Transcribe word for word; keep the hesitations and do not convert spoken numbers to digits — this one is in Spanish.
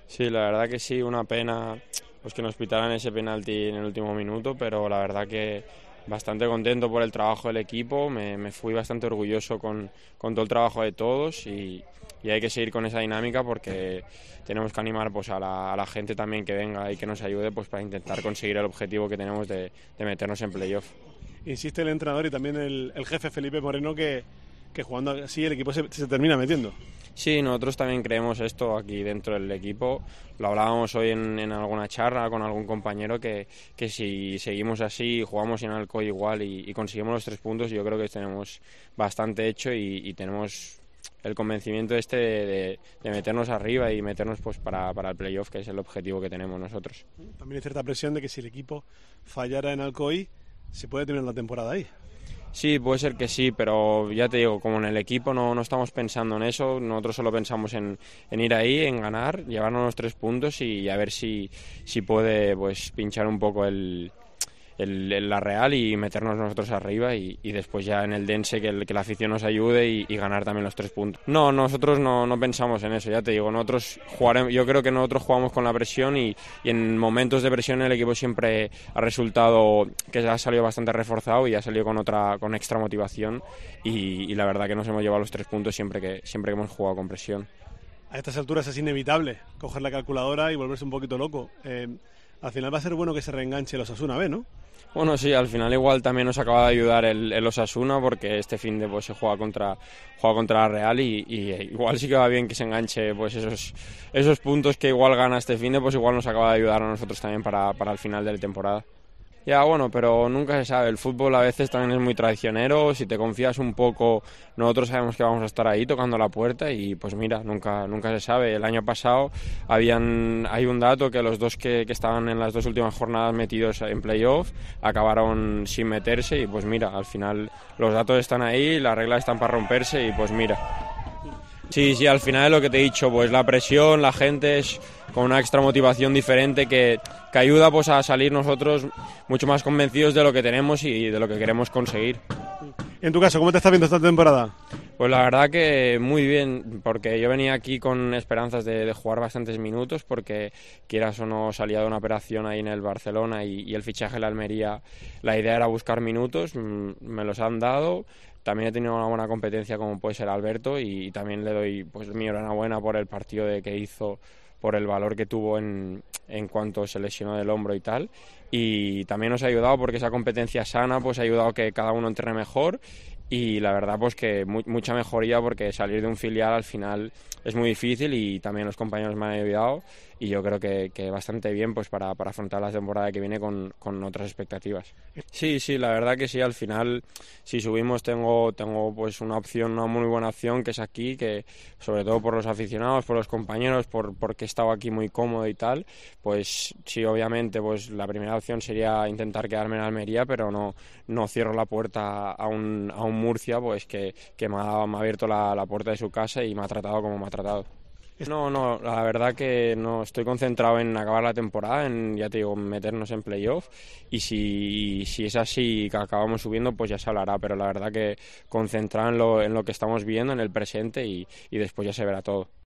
Sí, la verdad que sí, una pena pues que nos pitaran ese penalti en el último minuto, pero la verdad que bastante contento por el trabajo del equipo, me, me fui bastante orgulloso con, con todo el trabajo de todos y, y hay que seguir con esa dinámica porque tenemos que animar pues, a, la, a la gente también que venga y que nos ayude pues, para intentar conseguir el objetivo que tenemos de, de meternos en playoff. Insiste el entrenador y también el, el jefe Felipe Moreno que, que jugando así el equipo se, se termina metiendo. Sí, nosotros también creemos esto aquí dentro del equipo. Lo hablábamos hoy en, en alguna charla con algún compañero que, que si seguimos así, jugamos en Alcoy igual y, y conseguimos los tres puntos, yo creo que tenemos bastante hecho y, y tenemos el convencimiento este de, de, de meternos arriba y meternos pues para, para el playoff, que es el objetivo que tenemos nosotros. También hay cierta presión de que si el equipo fallara en Alcoy, se puede terminar la temporada ahí. Sí, puede ser que sí, pero ya te digo, como en el equipo no, no estamos pensando en eso, nosotros solo pensamos en, en ir ahí, en ganar, llevarnos los tres puntos y a ver si, si puede pues pinchar un poco el, el, el- la Real y meternos nosotros arriba y, y después ya en el Dense que, el- que la afición nos ayude y, y ganar también los tres puntos. No, nosotros no, no pensamos en eso, ya te digo, nosotros jugaremos, yo creo que nosotros jugamos con la presión y, y en momentos de presión el equipo siempre ha resultado que ha salido bastante reforzado y ha salido con otra con extra motivación y, y la verdad que nos hemos llevado los tres puntos siempre que, siempre que hemos jugado con presión. A estas alturas es inevitable coger la calculadora y volverse un poquito loco. Eh, al final va a ser bueno que se reenganche el Osasuna B, ¿no? Bueno, sí, al final igual también nos acaba de ayudar el, el Osasuna porque este fin de pues se juega contra juega contra la Real y, y igual sí que va bien que se enganche pues esos esos puntos que igual gana este fin de pues igual nos acaba de ayudar a nosotros también para, para el final de la temporada. Ya, bueno, pero nunca se sabe. El fútbol a veces también es muy traicionero. Si te confías un poco, nosotros sabemos que vamos a estar ahí tocando la puerta y pues mira, nunca, nunca se sabe. El año pasado habían, hay un dato que los dos que, que estaban en las dos últimas jornadas metidos en playoff acabaron sin meterse y pues mira, al final los datos están ahí, las reglas están para romperse y pues mira. Sí, sí, al final es lo que te he dicho, pues la presión, la gente es con una extra motivación diferente que, que ayuda pues a salir nosotros mucho más convencidos de lo que tenemos y de lo que queremos conseguir. En tu caso, ¿cómo te estás viendo esta temporada? Pues la verdad que muy bien, porque yo venía aquí con esperanzas de, de jugar bastantes minutos, porque quieras o no salía de una operación ahí en el Barcelona y, y el fichaje de la Almería, la idea era buscar minutos, mm, me los han dado. También he tenido una buena competencia como puede ser Alberto y, y también le doy pues mi enhorabuena por el partido de que hizo, por el valor que tuvo en, en cuanto se lesionó del hombro y tal. Y también nos ha ayudado porque esa competencia sana pues ha ayudado a que cada uno entrene mejor y la verdad pues que mu mucha mejoría porque salir de un filial al final es muy difícil y también los compañeros me han ayudado y yo creo que, que bastante bien pues para, para afrontar la temporada que viene con, con otras expectativas. Sí, sí, la verdad que sí, al final si subimos tengo, tengo pues una opción, una muy buena opción que es aquí, que sobre todo por los aficionados, por los compañeros, por porque he estado aquí muy cómodo y tal, pues sí, obviamente pues la primera opción sería intentar quedarme en Almería, pero no, no cierro la puerta a un, a un Murcia pues que, que me, ha, me ha abierto la, la puerta de su casa y me ha tratado como me ha tratado. No, no, la verdad que no estoy concentrado en acabar la temporada, en, ya te digo, meternos en playoff y si, si es así que acabamos subiendo pues ya se hablará, pero la verdad que concentrado en lo, en lo que estamos viendo, en el presente y, y después ya se verá todo.